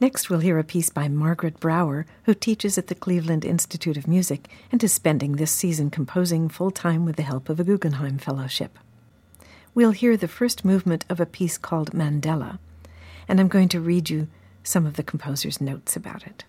Next, we'll hear a piece by Margaret Brower, who teaches at the Cleveland Institute of Music and is spending this season composing full-time with the help of a Guggenheim Fellowship. We'll hear the first movement of a piece called Mandela, and I'm going to read you some of the composer's notes about it.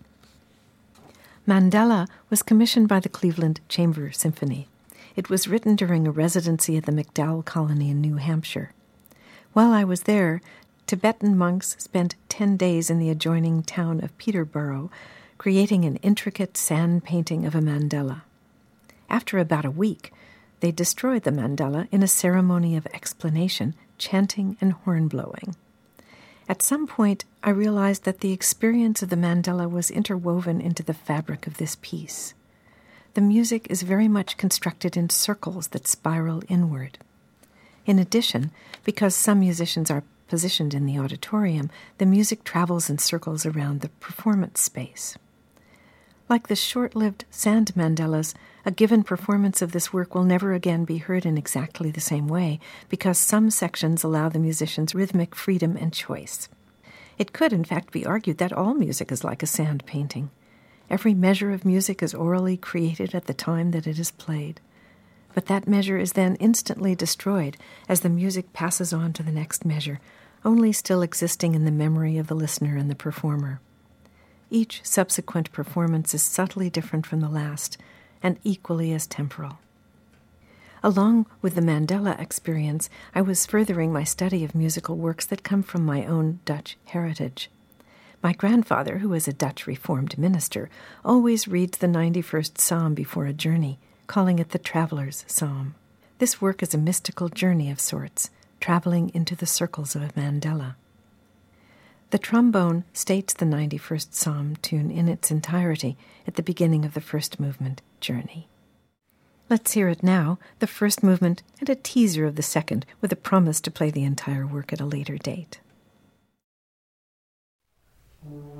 Mandela was commissioned by the Cleveland Chamber Symphony. It was written during a residency at the MacDowell Colony in New Hampshire. While I was there, Tibetan monks spent 10 days in the adjoining town of Peterborough creating an intricate sand painting of a mandala. After about a week, they destroyed the mandala in a ceremony of explanation, chanting and horn-blowing. At some point, I realized that the experience of the mandala was interwoven into the fabric of this piece. The music is very much constructed in circles that spiral inward. In addition, because some musicians are positioned in the auditorium, the music travels in circles around the performance space. Like the short-lived sand mandalas, a given performance of this work will never again be heard in exactly the same way because some sections allow the musicians rhythmic freedom and choice. It could, in fact, be argued that all music is like a sand painting. Every measure of music is orally created at the time that it is played. But that measure is then instantly destroyed as the music passes on to the next measure, only still existing in the memory of the listener and the performer. Each subsequent performance is subtly different from the last and equally as temporal. Along with the Mandela experience, I was furthering my study of musical works that come from my own Dutch heritage. My grandfather, who was a Dutch Reformed minister, always reads the 91st Psalm before a journey, calling it the Traveler's Psalm. This work is a mystical journey of sorts, traveling into the circles of a mandala. The trombone states the 91st Psalm tune in its entirety at the beginning of the first movement, Journey. Let's hear it now, the first movement and a teaser of the second, with a promise to play the entire work at a later date.